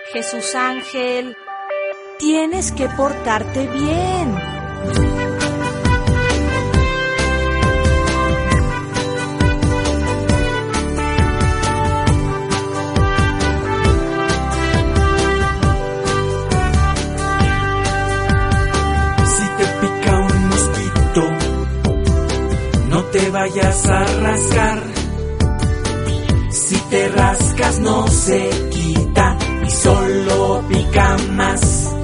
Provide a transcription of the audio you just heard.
Jesús Ángel, tienes que portarte bien. Si te pica un mosquito, no te vayas a rascar. Si te rascas no se quita y solo pica más.